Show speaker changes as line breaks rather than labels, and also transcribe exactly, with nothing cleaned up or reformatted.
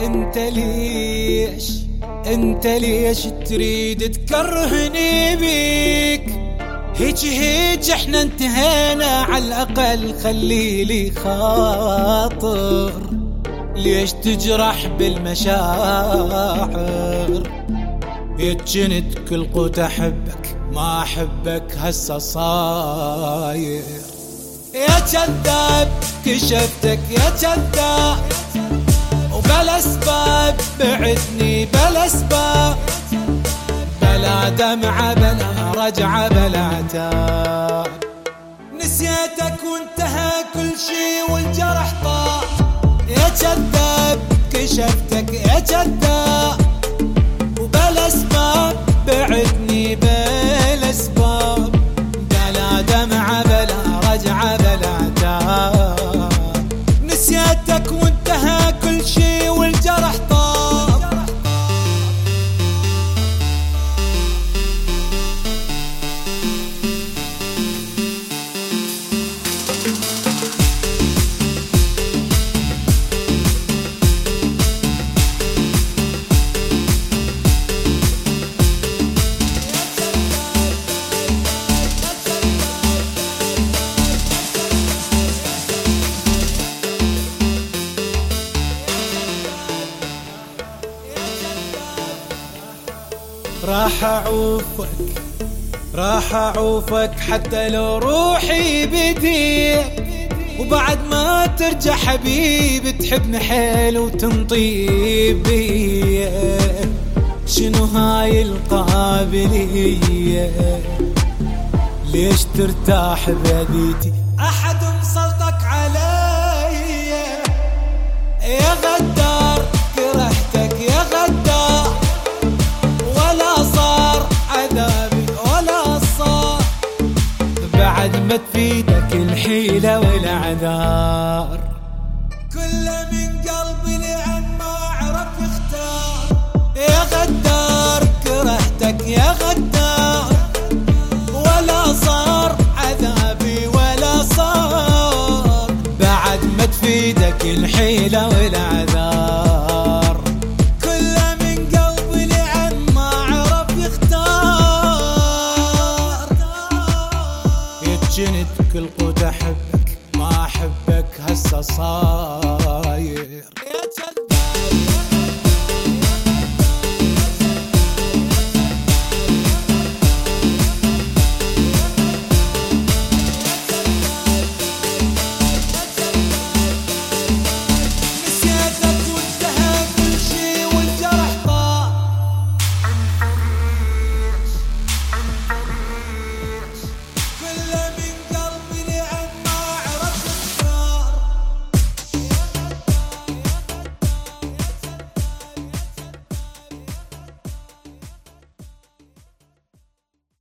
انت ليش انت ليش تريد تكرهني بيك؟ هيج هيج احنا انتهينا، على الاقل خلي لي خاطر. ليش تجرح بالمشاعر؟ يتجنت كل قوت احبك، ما احبك هسه صاير. يا كذاب كشفتك يا كذاب، وبلا اسباب بعدني بلا اسباب، بلا دمعة بلا رجعة بلا عتاب. نسيتك وانتهى كل شي والجرح طار. يا كذاب كشفتك يا كذاب، وبلا اسباب بعدني بلا اسباب، بلا دمعة بلا رجعة بلا عتاب. نسيتك وانتهى كل شي والجرح طار. راح اعوفك راح اعوفك حتى لو روحي بديك، وبعد ما ترجع حبيبي تحبني حيل وتنطيب بي. شنو هاي القابلية؟ ليش ترتاح بيديتي؟ احد مسلطك علي يا غدار، كرهتك يا غدار، ولا صار عذابي ولا صار، بعد ما تفيدك الحيلة والعذار. كل من قلبي لعن ما عرف يختار. يا غدار كرهتك يا غدار، ولا صار عذابي ولا صار، بعد ما تفيدك الحيلة والعذار. جنت كل قوت احبك، ما احبك هسه صاير.